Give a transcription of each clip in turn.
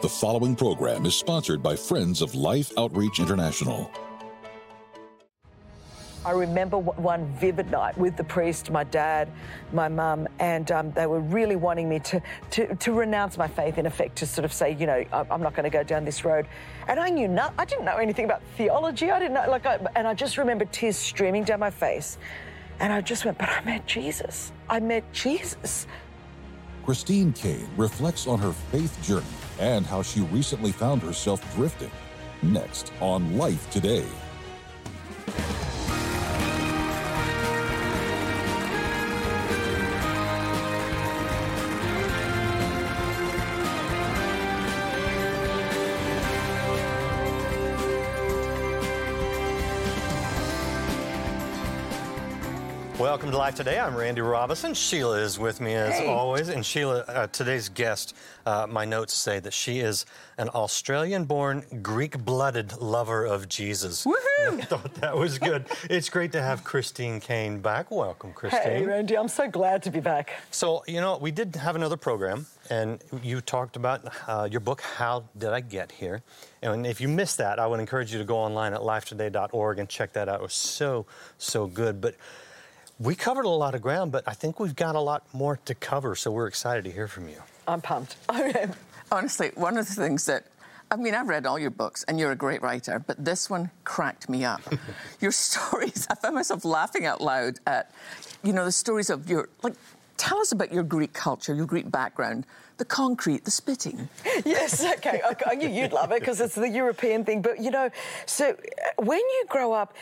The following program is sponsored by Friends of Life Outreach International. I remember one vivid night with the priest, my dad, my mum, and they were really wanting me to renounce my faith, in effect, to sort of say, you know, I'm not going to go down this road. And I didn't know anything about theology. I didn't know, and I just remember tears streaming down my face. And I just went, but I met Jesus. I met Jesus. Christine Caine reflects on her faith journey and how she recently found herself drifting. Next on Life Today. Welcome to Life Today. I'm Randy Robison. Sheila is with me as always. And Sheila, today's guest, my notes say that she is an Australian-born, Greek-blooded lover of Jesus. Woohoo! I thought that was good. It's great to have Christine Caine back. Welcome, Christine. Hey, Randy, I'm so glad to be back. So, you know, we did have another program, and you talked about your book, How Did I Get Here? And if you missed that, I would encourage you to go online at lifetoday.org and check that out. It was so good. But we covered a lot of ground, but I think we've got a lot more to cover, so we're excited to hear from you. I'm pumped. Honestly, one of the things that, I mean, I've read all your books, and you're a great writer, but this one cracked me up. Your stories, I found myself laughing out loud at, you know, the stories of your, like, tell us about your Greek culture, your Greek background, the concrete, the spitting. Yes, okay. I knew you'd love it because it's the European thing. But, you know, so when you grow up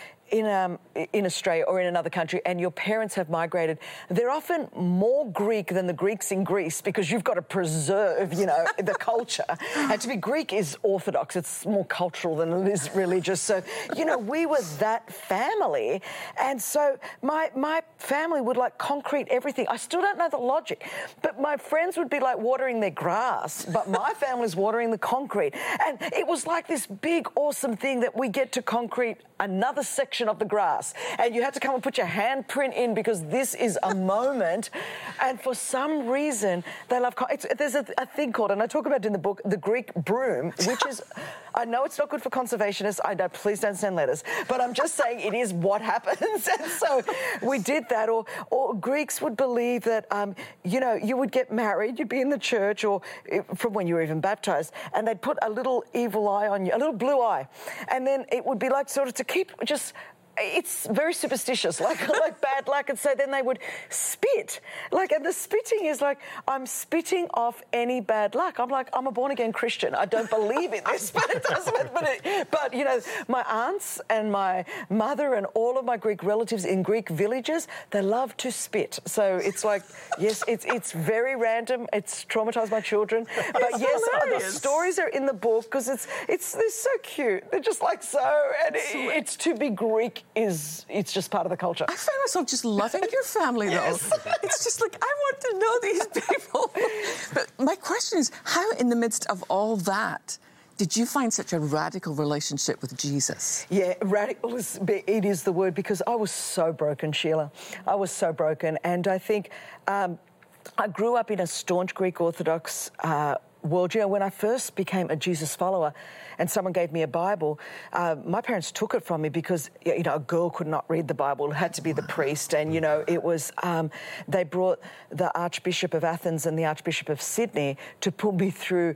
in Australia or in another country and your parents have migrated, they're often more Greek than the Greeks in Greece because you've got to preserve, you know, the culture. And to be Greek is orthodox. It's more cultural than it is religious. So, you know, we were that family. And so my family would, like, concrete everything. I still don't know the logic. But my friends would be, like, watering their grass, but my family's watering the concrete. And it was like this big, awesome thing that we get to concrete another section of the grass, and you had to come and put your handprint in because this is a moment. And for some reason they love there's a thing called, and I talk about it in the book, the Greek broom, which is I know it's not good for conservationists. I know, please don't send letters, but I'm just saying it is what happens. And so we did that. Or Greeks would believe that you know, you would get married, you'd be in the church, or from when you were even baptized, and they'd put a little evil eye on you, a little blue eye, and then it would be like sort of to keep just. It's very superstitious, like bad luck, and so then they would spit, and the spitting is like, I'm spitting off any bad luck. I'm like, I'm a born-again Christian. I don't believe in this, but it doesn't. But you know, my aunts and my mother and all of my Greek relatives in Greek villages, they love to spit. So it's like, yes, it's very random. It's traumatized my children, but yes, the stories are in the book because they're so cute. They're just like so, and it's to be Greek. It's just part of the culture. I find myself just loving your family, though. Yes. It's just like, I want to know these people. But my question is, how in the midst of all that did you find such a radical relationship with Jesus? Yeah, radical it is the word, because I was so broken, Sheila. I was so broken. And I think I grew up in a staunch Greek Orthodox world. You know, when I first became a Jesus follower and someone gave me a Bible, my parents took it from me because, you know, a girl could not read the Bible. It had to be the priest. And, you know, it was, they brought the Archbishop of Athens and the Archbishop of Sydney to put me through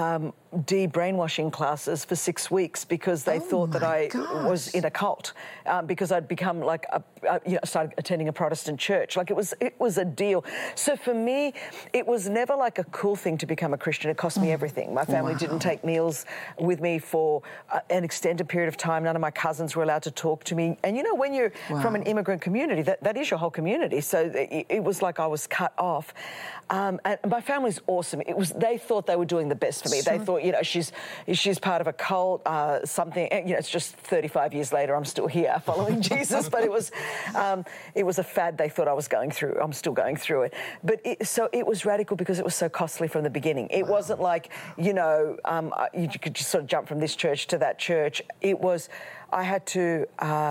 de-brainwashing classes for 6 weeks because they thought that I was in a cult, because I'd become like started attending a Protestant church. Like it was a deal. So for me, it was never like a cool thing to become a Christian. It cost me everything. My family didn't take meals with me for an extended period of time. None of my cousins were allowed to talk to me. And you know, when you're from an immigrant community, that is your whole community. So it was like I was cut off. And my family's awesome. They thought they were doing the best for me. Sure. They thought, you know, she's part of a cult, something. You know, it's just 35 years later, I'm still here following Jesus. But it was a fad they thought I was going through. I'm still going through it. But so it was radical because it was so costly from the beginning. It wasn't like, you know, you could just sort of jump from this church to that church. It was, I had to,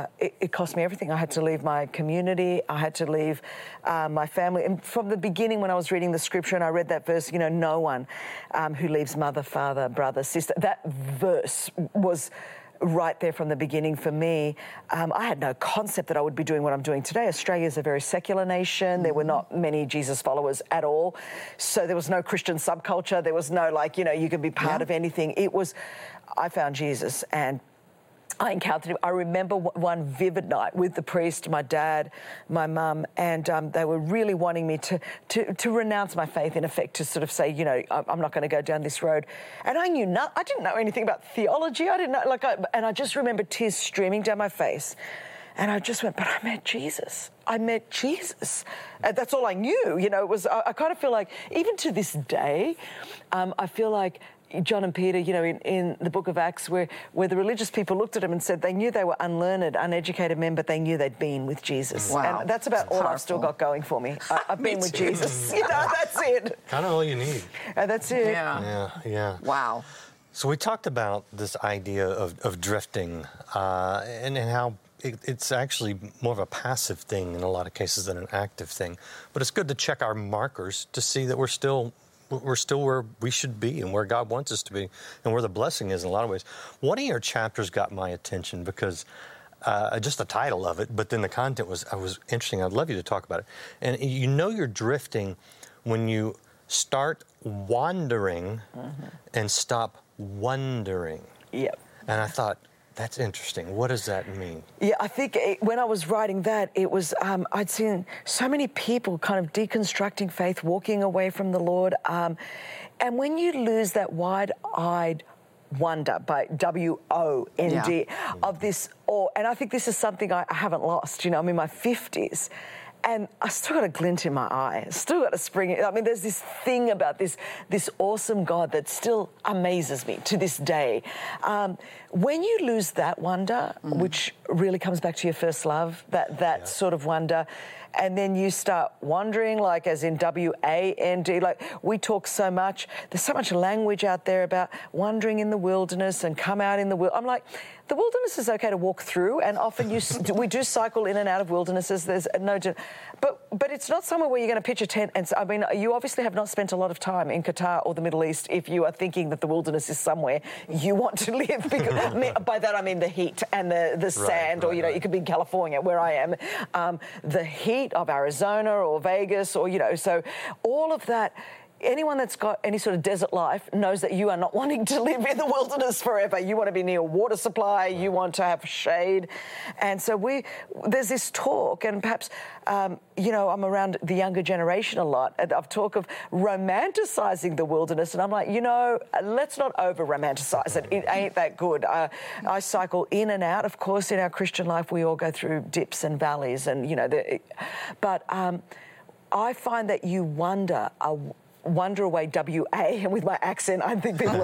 it cost me everything. I had to leave my community. I had to leave my family. And from the beginning, when I was reading the scripture and I read that verse, you know, no one who leaves mother, father, brother, sister, that verse was right there from the beginning for me. I had no concept that I would be doing what I'm doing today. Australia is a very secular nation. There were not many Jesus followers at all. So there was no Christian subculture. There was no, like, you know, you could be part of anything. It was, I found Jesus and I encountered him. I remember one vivid night with the priest, my dad, my mum, and they were really wanting me to renounce my faith, in effect, to sort of say, you know, I'm not going to go down this road. And I knew I didn't know anything about theology. I didn't know, and I just remember tears streaming down my face. And I just went, but I met Jesus. I met Jesus. And that's all I knew. You know, it was, I kind of feel like, even to this day, I feel like John and Peter, you know, in the book of Acts, where the religious people looked at him and said they knew they were unlearned, uneducated men, but they knew they'd been with Jesus. Wow. And that's about all I've still got going for me. I've been with Jesus. You know, that's it. Kind of all you need. And that's it. Yeah. Wow. So we talked about this idea of drifting and how it's actually more of a passive thing in a lot of cases than an active thing. But it's good to check our markers to see that we're still where we should be and where God wants us to be and where the blessing is in a lot of ways. One of your chapters got my attention because just the title of it, but then the content was interesting. I'd love you to talk about it. And you know you're drifting when you start wandering and stop wondering. Yep. And I thought, that's interesting. What does that mean? Yeah, I think when I was writing that, it was, I'd seen so many people kind of deconstructing faith, walking away from the Lord. And when you lose that wide-eyed wonder, by W-O-N-D, of this awe, and I think this is something I haven't lost. You know, I'm in my 50s. And I still got a glint in my eye. Still got a spring. I mean, there's this thing about this awesome God that still amazes me to this day. When you lose that wonder, which really comes back to your first love, that sort of wonder, and then you start wandering, like as in W-A-N-D, like we talk so much, there's so much language out there about wandering in the wilderness and come out in the wilderness. I'm like, the wilderness is okay to walk through, and often we do cycle in and out of wildernesses. There's no, but it's not somewhere where you're going to pitch a tent. And so, I mean, you obviously have not spent a lot of time in Qatar or the Middle East if you are thinking that the wilderness is somewhere you want to live. Because by that I mean the heat and the sand, or you know, you could be in California where I am, the heat of Arizona or Vegas, or you know, so all of that. Anyone that's got any sort of desert life knows that you are not wanting to live in the wilderness forever. You want to be near a water supply. You want to have shade. And so there's this talk, and perhaps, you know, I'm around the younger generation a lot, of talk of romanticizing the wilderness. And I'm like, you know, let's not over-romanticize it. It ain't that good. I cycle in and out. Of course, in our Christian life, we all go through dips and valleys. And, you know, but I find that you wonder away, W-A, and with my accent, I think people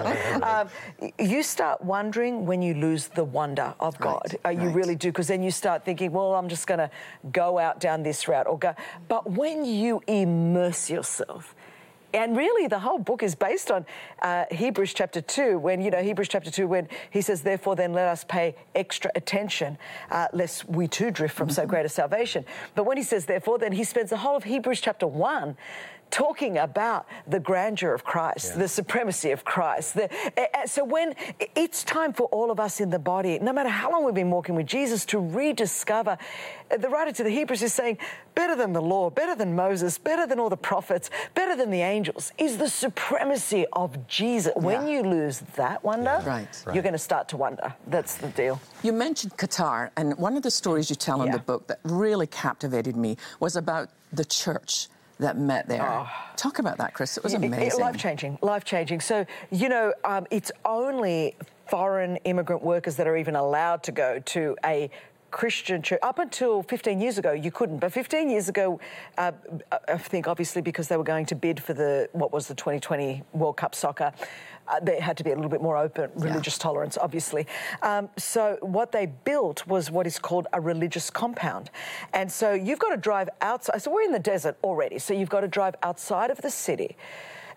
you start wondering when you lose the wonder of God. You really do, because then you start thinking, well, I'm just going to go out down this route or go. But when you immerse yourself, and really the whole book is based on Hebrews chapter 2, when he says, therefore then let us pay extra attention, lest we too drift from so great a salvation. But when he says therefore, then he spends the whole of Hebrews chapter 1 talking about the grandeur of Christ, the supremacy of Christ. So when it's time for all of us in the body, no matter how long we've been walking with Jesus, to rediscover, the writer to the Hebrews is saying, better than the law, better than Moses, better than all the prophets, better than the angels, is the supremacy of Jesus. When you lose that wonder, you're going to start to wonder. That's the deal. You mentioned Qatar, and one of the stories you tell in the book that really captivated me was about the church that met there. Talk about that, Chris. It was amazing. Life-changing. So, you know, it's only foreign immigrant workers that are even allowed to go to a Christian church. Up until 15 years ago, you couldn't. But 15 years ago, I think obviously because they were going to bid for the 2020 World Cup soccer, there had to be a little bit more open religious tolerance, obviously. So what they built was what is called a religious compound. And so you've got to drive outside. So we're in the desert already. So you've got to drive outside of the city.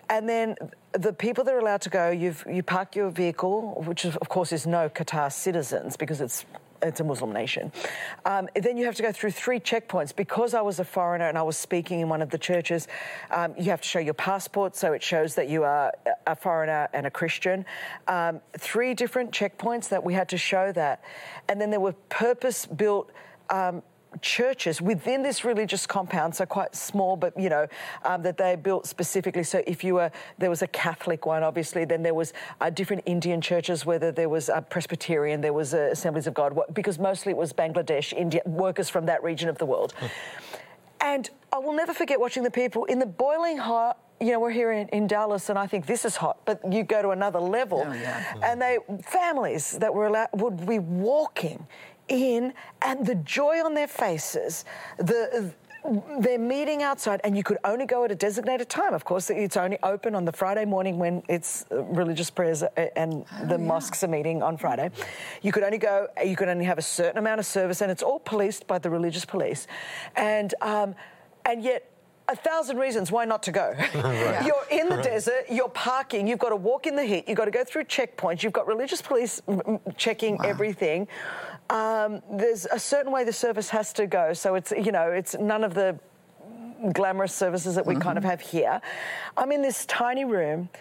And then the people that are allowed to go, you park your vehicle, which of course is no Qatar citizens because it's a Muslim nation. Then you have to go through 3 checkpoints. Because I was a foreigner and I was speaking in one of the churches, you have to show your passport, so it shows that you are a foreigner and a Christian. 3 different checkpoints that we had to show that. And then there were purpose-built churches within this religious compound, so quite small, but that they built specifically. So if there was a Catholic one, obviously, then there was different Indian churches, whether there was a Presbyterian, there was Assemblies of God, because mostly it was Bangladesh, India, workers from that region of the world. And I will never forget watching the people in the boiling hot. We're here in Dallas, and I think this is hot, but you go to another level, and families that were allowed would be walking in, and the joy on their faces, they're meeting outside, and you could only go at a designated time. Of course, it's only open on the Friday morning when it's religious prayers and the mosques are meeting on Friday. You could only go, you could only have a certain amount of service, and it's all policed by the religious police. And yet, 1,000 reasons why not to go. Right. You're in the desert, you're parking, you've got to walk in the heat, you've got to go through checkpoints, you've got religious police checking everything. There's a certain way the service has to go, so it's none of the glamorous services that we kind of have here. I'm in this tiny room,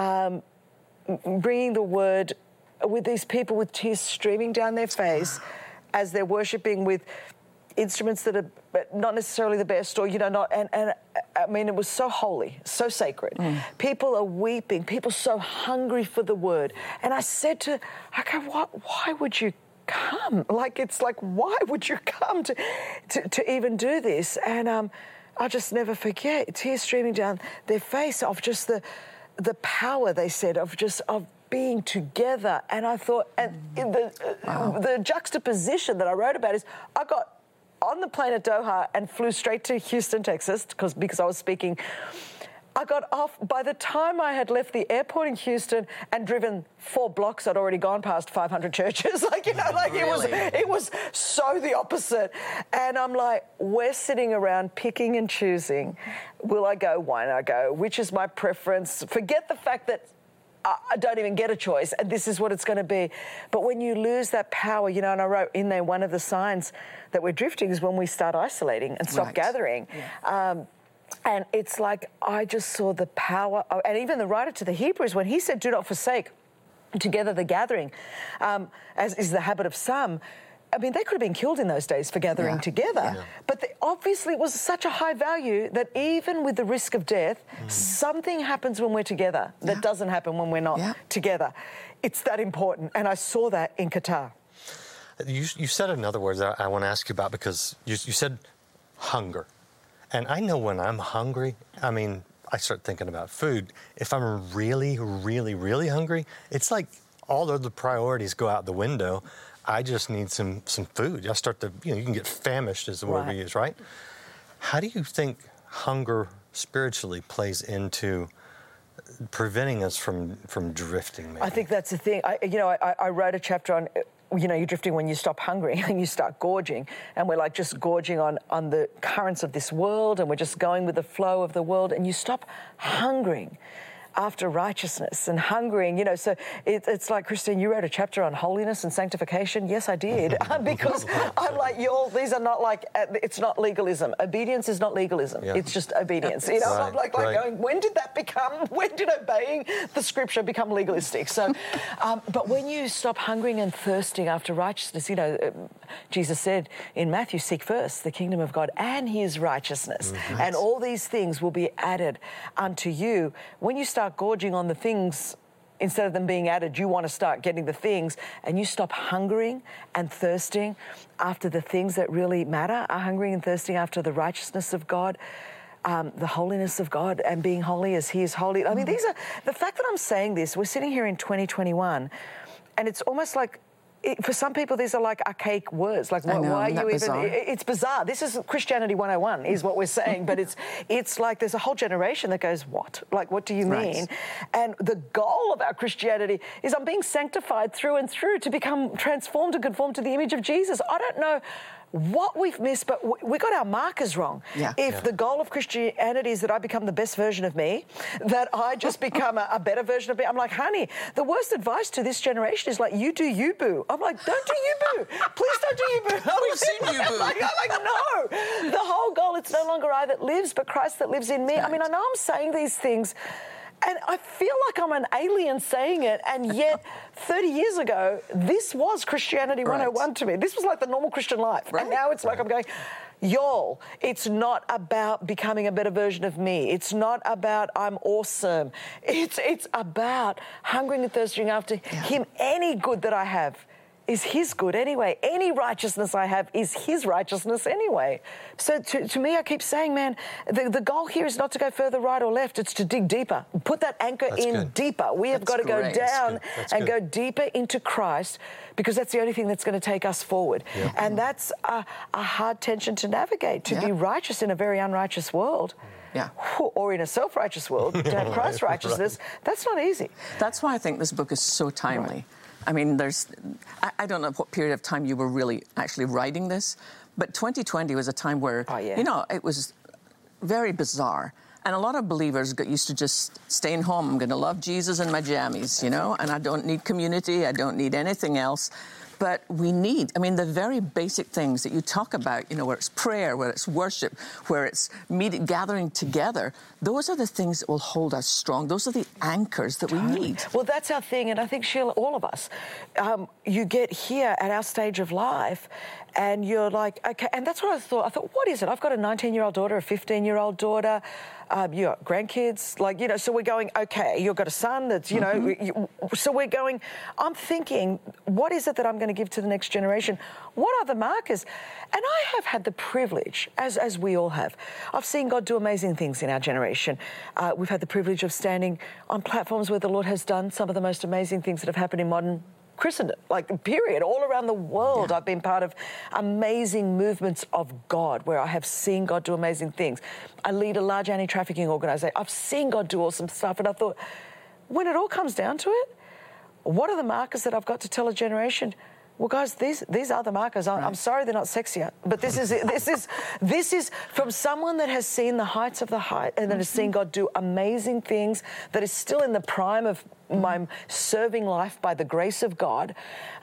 bringing the word with these people with tears streaming down their face as they're worshipping with instruments that are not necessarily the best, or not. And I mean, it was so holy, so sacred. People are weeping. People so hungry for the word. And I go, why would you come? Why would you come to even do this? And I'll just never forget, tears streaming down their face of just the power, they said, of being together. And I thought, and the juxtaposition that I wrote about is, I got on the plane at Doha and flew straight to Houston, Texas, because I was speaking. I got off. By the time I had left the airport in Houston and driven 4 blocks, I'd already gone past 500 churches. It was so the opposite. And I'm like, we're sitting around picking and choosing. Will I go? Why not go? Which is my preference? Forget the fact that I don't even get a choice, and this is what it's going to be. But when you lose that power, and I wrote in there, one of the signs that we're drifting is when we start isolating and stop gathering. Yeah. And it's like, I just saw the power, and even the writer to the Hebrews, when he said, do not forsake together the gathering, as is the habit of some. I mean, they could have been killed in those days for gathering together. Yeah. But obviously it was such a high value that even with the risk of death, something happens when we're together that doesn't happen when we're not together. It's that important. And I saw that in Qatar. You said another word that I want to ask you about, because you said hunger. And I know when I'm hungry, I mean, I start thinking about food. If I'm really, really, really hungry, it's like all of the priorities go out the window. I just need some food. I start to, you can get famished is the word we use, right? How do you think hunger spiritually plays into preventing us from drifting, maybe? I think that's the thing. I wrote a chapter on, you're drifting when you stop hungering and you start gorging. And we're like just gorging on the currents of this world, and we're just going with the flow of the world, and you stop hungering after righteousness and hungering, so it's like, Christine, you wrote a chapter on holiness and sanctification. Yes, I did, because I'm like, these are not like, it's not legalism. Obedience is not legalism. Yeah. It's just obedience. Right, I'm like going, when did obeying the scripture become legalistic? So, but when you stop hungering and thirsting after righteousness, Jesus said in Matthew, seek first the kingdom of God and his righteousness, and all these things will be added unto you. When you start gorging on the things, instead of them being added, you want to start getting the things, and you stop hungering and thirsting after the things that really matter, are hungering and thirsting after the righteousness of God, the holiness of God, and being holy as he is holy. I mean, these are, the fact that I'm saying this, we're sitting here in 2021, and it's almost like, for some people, these are like archaic words. Like, why are you even? Bizarre? It's bizarre. This is Christianity 101, is what we're saying. But it's like there's a whole generation that goes, what? Like, what do you mean? Right. And the goal of our Christianity is I'm being sanctified through and through to become transformed and conformed to the image of Jesus. I don't know what we've missed, but we got our markers wrong. Yeah. If the goal of Christianity is that I become the best version of me, that I just become a better version of me, I'm like, honey, the worst advice to this generation is like, you do you, boo. I'm like, don't do you, boo. Please don't do you, boo. We've seen you, boo. I'm like, no. The whole goal, it's no longer I that lives, but Christ that lives in me. Right. I mean, I know I'm saying these things, and I feel like I'm an alien saying it, and yet 30 years ago, this was Christianity 101 to me. This was like the normal Christian life. Right. And now it's like I'm going, y'all, it's not about becoming a better version of me. It's not about I'm awesome. It's about hungering and thirsting after him. Any good that I have is his good anyway. Any righteousness I have is his righteousness anyway. So to me, I keep saying, man, the goal here is not to go further right or left. It's to dig deeper. Put that anchor deeper. We have got to go down and go deeper into Christ, because that's the only thing that's going to take us forward. Yeah. And that's a hard tension to navigate, to be righteous in a very unrighteous world. Yeah. Or in a self-righteous world, to have Christ's righteousness, that's not easy. That's why I think this book is so timely. Right. I mean, I don't know what period of time you were really actually writing this, but 2020 was a time where, you know, it was very bizarre. And a lot of believers got used to just staying home. I'm going to love Jesus and my jammies, you know, and I don't need community. I don't need anything else. But we need, I mean, the very basic things that you talk about, you know, where it's prayer, where it's worship, where it's gathering together, those are the things that will hold us strong. Those are the anchors that we need. Well, that's our thing, and I think, Sheila, all of us, you get here at our stage of life, and you're like, okay, and that's what I thought. I thought, what is it? I've got a 19-year-old daughter, a 15-year-old daughter, you got grandkids, like, you know, so we're going, okay, you've got a son that's, you know, so we're going, I'm thinking, what is it that I'm going to give to the next generation? What are the markers? And I have had the privilege, as we all have, I've seen God do amazing things in our generation. We've had the privilege of standing on platforms where the Lord has done some of the most amazing things that have happened in modern Christendom, like, period, all around the world. Yeah. I've been part of amazing movements of God where I have seen God do amazing things. I lead a large anti-trafficking organisation. I've seen God do awesome stuff, and I thought, when it all comes down to it, what are the markers that I've got to tell a generation? Well, guys, these are the markers. I'm sorry they're not sexier, but this is from someone that has seen the heights of the height and that has seen God do amazing things, that is still in the prime of my serving life by the grace of God.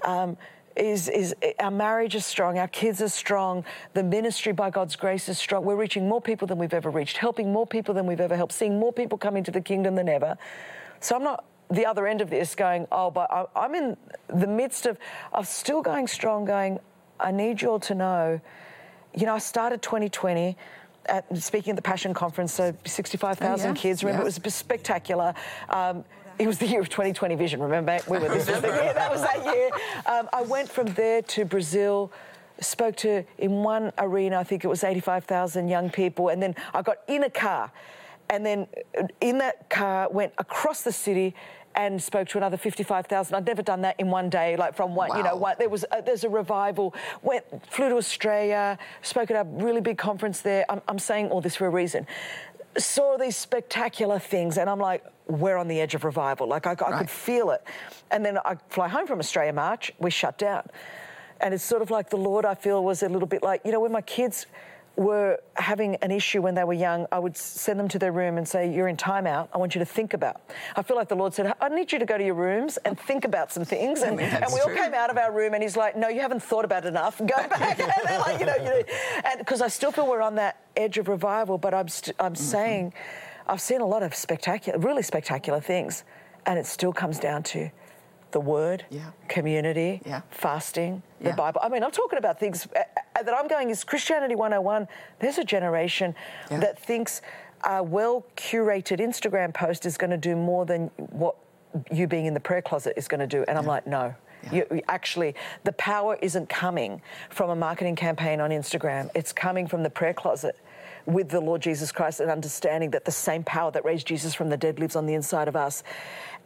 Is our marriage is strong, our kids are strong, the ministry by God's grace is strong. We're reaching more people than we've ever reached, helping more people than we've ever helped, seeing more people come into the kingdom than ever. So I'm not the other end of this going, oh, but I'm in the midst of still going strong, going, I need you all to know, you know, I started 2020 speaking at the Passion Conference, so 65,000 kids. Remember, it was spectacular. It was the year of 2020 vision, remember? We were this was the year, that was that year. I went from there to Brazil, spoke to, in one arena, I think it was 85,000 young people, and then I got in a car, and then in that car went across the city and spoke to another 55,000. I'd never done that in one day, like from one, you know, there's a revival. Flew to Australia, spoke at a really big conference there. I'm saying all this for a reason. Saw these spectacular things, and I'm like, we're on the edge of revival. Like, I could feel it. And then I fly home from Australia, March, we shut down. And it's sort of like the Lord, I feel, was a little bit like, you know, when my kids were having an issue when they were young, I would send them to their room and say, you're in timeout, I want you to think about. I feel like the Lord said, I need you to go to your rooms and think about some things. And we all came out of our room, and he's like, no, you haven't thought about it enough. Go back. And they're like, you know, and because I still feel we're on that edge of revival, but I'm saying I've seen a lot of really spectacular things, and it still comes down to the Word, community, fasting, the Bible. I mean, I'm talking about things that I'm going, is Christianity 101. There's a generation that thinks a well-curated Instagram post is going to do more than what you being in the prayer closet is going to do. And I'm like, no. You actually, the power isn't coming from a marketing campaign on Instagram. It's coming from the prayer closet with the Lord Jesus Christ, and understanding that the same power that raised Jesus from the dead lives on the inside of us.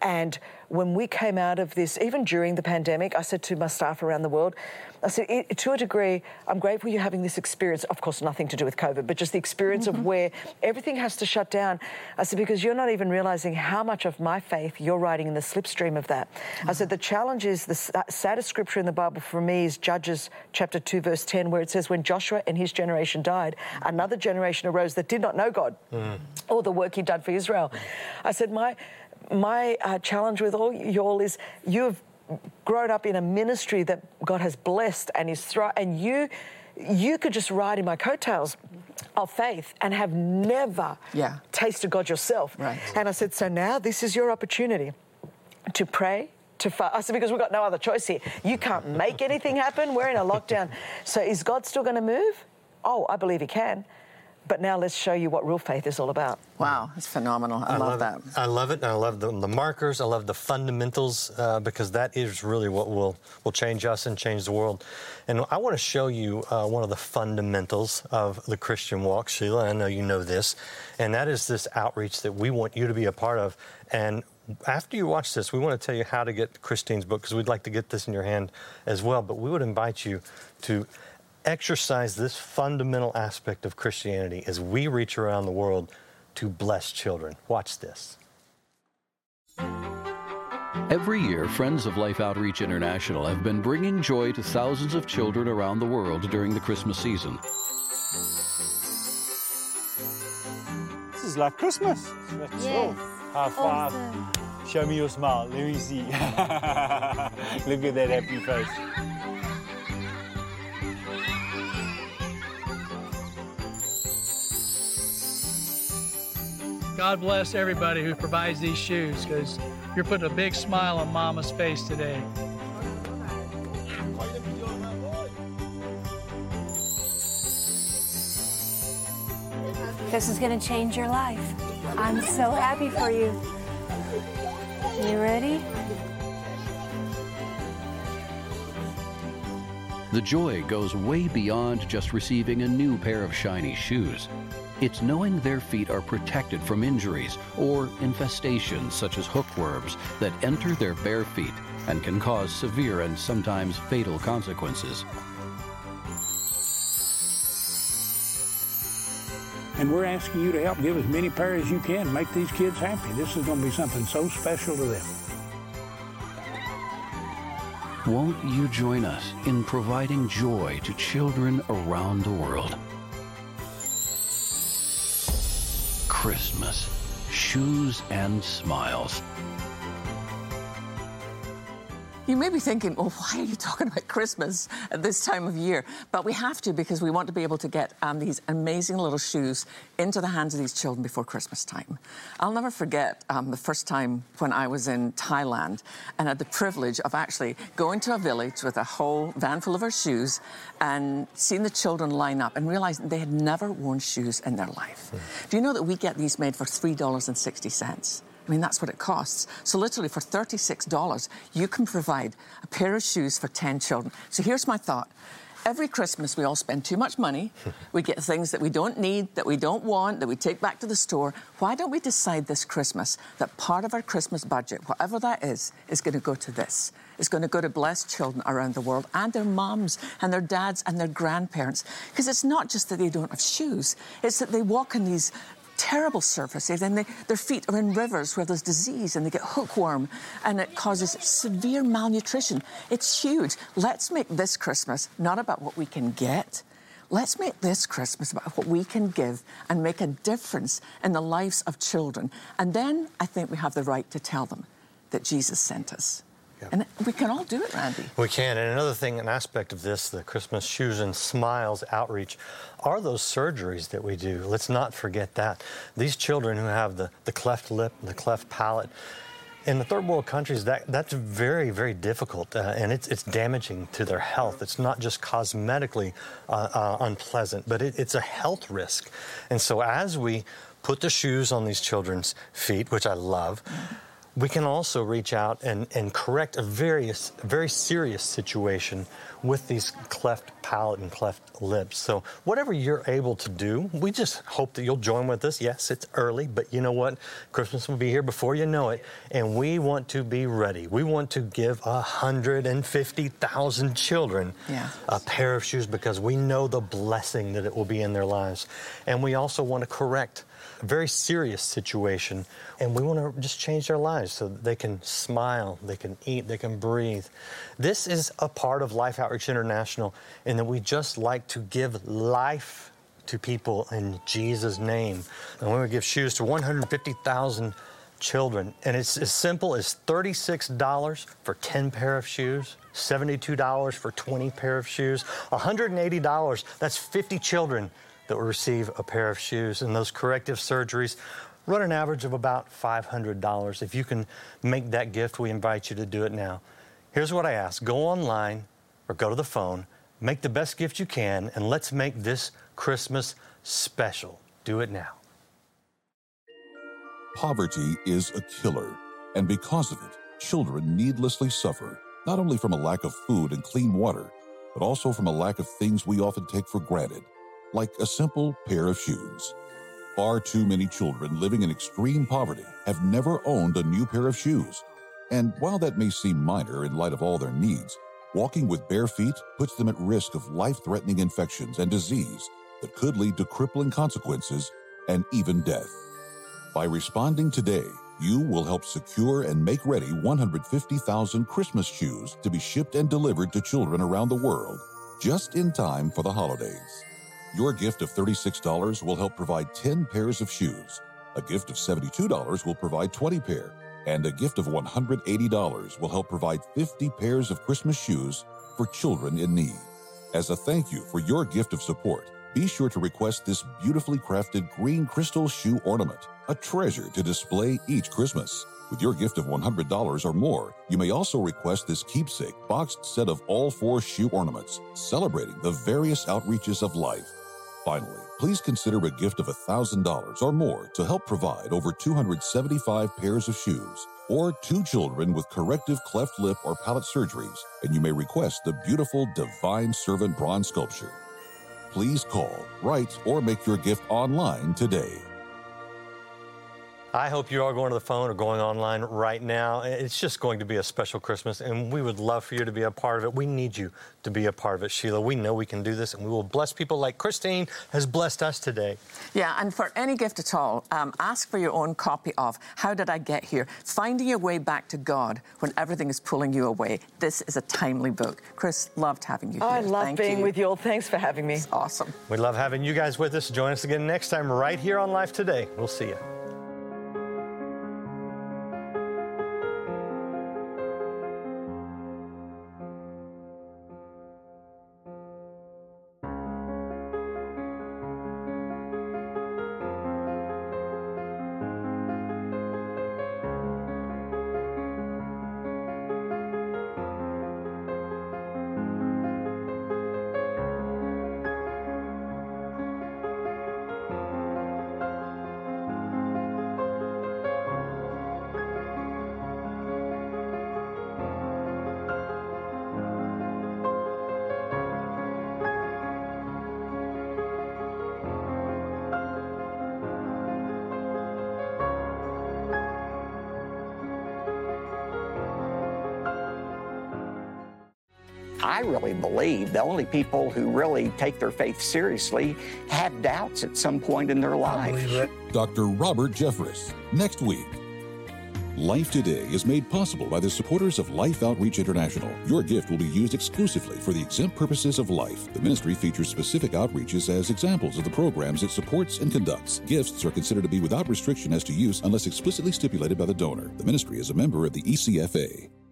And when we came out of this, even during the pandemic, I said to my staff around the world, I said, to a degree, I'm grateful you're having this experience. Of course, nothing to do with COVID, but just the experience of where everything has to shut down. I said, because you're not even realizing how much of my faith you're riding in the slipstream of that. I said, the challenge is, the saddest scripture in the Bible for me is Judges chapter 2, verse 10, where it says, when Joshua and his generation died, another generation arose that did not know God or the work he'd done for Israel. I said, my challenge with all y'all is you've grown up in a ministry that God has blessed and is and you could just ride in my coattails of faith and have never tasted God yourself. Right. And I said, so now this is your opportunity to pray, to fast. I said, because we've got no other choice here. You can't make anything happen. We're in a lockdown. So is God still going to move? Oh, I believe he can. But now let's show you what real faith is all about. Wow, it's phenomenal. I love that. I love it. And I love the markers. I love the fundamentals because that is really what will change us and change the world. And I want to show you one of the fundamentals of the Christian walk, Sheila. I know you know this. And that is this outreach that we want you to be a part of. And after you watch this, we want to tell you how to get Christine's book because we'd like to get this in your hand as well. But we would invite you to exercise this fundamental aspect of Christianity as we reach around the world to bless children. Watch this. Every year, Friends of Life Outreach International have been bringing joy to thousands of children around the world during the Christmas season. This is like Christmas. Yes. High five. Awesome. Show me your smile. Let me see. Look at that happy face. God bless everybody who provides these shoes because you're putting a big smile on Mama's face today. This is going to change your life. I'm so happy for you. You ready? The joy goes way beyond just receiving a new pair of shiny shoes. It's knowing their feet are protected from injuries or infestations such as hookworms that enter their bare feet and can cause severe and sometimes fatal consequences. And we're asking you to help give as many pairs as you can. Make these kids happy. This is going to be something so special to them. Won't you join us in providing joy to children around the world? Christmas, shoes and smiles. You may be thinking, well, why are you talking about Christmas at this time of year? But we have to because we want to be able to get these amazing little shoes into the hands of these children before Christmas time. I'll never forget the first time when I was in Thailand and had the privilege of actually going to a village with a whole van full of our shoes and seeing the children line up and realizing they had never worn shoes in their life. Do you know that we get these made for $3.60? I mean, that's what it costs. So literally for $36, you can provide a pair of shoes for 10 children. So here's my thought. Every Christmas, we all spend too much money. We get things that we don't need, that we don't want, that we take back to the store. Why don't we decide this Christmas that part of our Christmas budget, whatever that is going to go to this? It's going to go to bless children around the world and their moms and their dads and their grandparents. Because it's not just that they don't have shoes. It's that they walk in these terrible surfaces and their feet are in rivers where there's disease and they get hookworm and it causes severe malnutrition. It's huge. Let's make this Christmas not about what we can get. Let's make this Christmas about what we can give and make a difference in the lives of children. And then I think we have the right to tell them that Jesus sent us. And we can all do it, Randy. We can. And another thing, an aspect of this, the Christmas Shoes and Smiles outreach, are those surgeries that we do. Let's not forget that. These children who have the cleft lip, the cleft palate, in the third world countries, that's very, very difficult, and it's damaging to their health. It's not just cosmetically unpleasant, but it's a health risk. And so as we put the shoes on these children's feet, which I love, We can also reach out and correct a very serious situation with these cleft palate and cleft lips. So whatever you're able to do, we just hope that you'll join with us. Yes, it's early, but you know what? Christmas will be here before you know it, and we want to be ready. We want to give 150,000 children a pair of shoes because we know the blessing that it will be in their lives. And we also want to correct a very serious situation, and we want to just change their lives so that they can smile, they can eat, they can breathe. This is a part of Life Outreach International, in that we just like to give life to people in Jesus' name. And we want to give shoes to 150,000 children, and it's as simple as $36 for 10 pair of shoes, $72 for 20 pair of shoes, $180, that's 50 children that will receive a pair of shoes. And those corrective surgeries run an average of about $500. If you can make that gift, we invite you to do it now. Here's what I ask. Go online or go to the phone, make the best gift you can, and let's make this Christmas special. Do it now. Poverty is a killer, and because of it, children needlessly suffer, not only from a lack of food and clean water, but also from a lack of things we often take for granted, like a simple pair of shoes. Far too many children living in extreme poverty have never owned a new pair of shoes. And while that may seem minor in light of all their needs, walking with bare feet puts them at risk of life-threatening infections and disease that could lead to crippling consequences and even death. By responding today, you will help secure and make ready 150,000 Christmas shoes to be shipped and delivered to children around the world, just in time for the holidays. Your gift of $36 will help provide 10 pairs of shoes. A gift of $72 will provide 20 pair. And a gift of $180 will help provide 50 pairs of Christmas shoes for children in need. As a thank you for your gift of support, be sure to request this beautifully crafted green crystal shoe ornament, a treasure to display each Christmas. With your gift of $100 or more, you may also request this keepsake boxed set of all 4 shoe ornaments, celebrating the various outreaches of life. Finally, please consider a gift of $1,000 or more to help provide over 275 pairs of shoes, or 2 children with corrective cleft lip or palate surgeries, and you may request the beautiful Divine Servant bronze sculpture. Please call, write, or make your gift online today. I hope you are going to the phone or going online right now. It's just going to be a special Christmas, and we would love for you to be a part of it. We need you to be a part of it, Sheila. We know we can do this, and we will bless people like Christine has blessed us today. Yeah, and for any gift at all, ask for your own copy of How Did I Get Here? Finding Your Way Back to God When Everything is Pulling You Away. This is a timely book. Chris, loved having you here. I love being with you all. Thanks for having me. It's awesome. We love having you guys with us. Join us again next time right here on Life Today. We'll see you. I really believe the only people who really take their faith seriously have doubts at some point in their life. Dr. Robert Jeffress, next week. Life Today is made possible by the supporters of Life Outreach International. Your gift will be used exclusively for the exempt purposes of life. The ministry features specific outreaches as examples of the programs it supports and conducts. Gifts are considered to be without restriction as to use unless explicitly stipulated by the donor. The ministry is a member of the ECFA.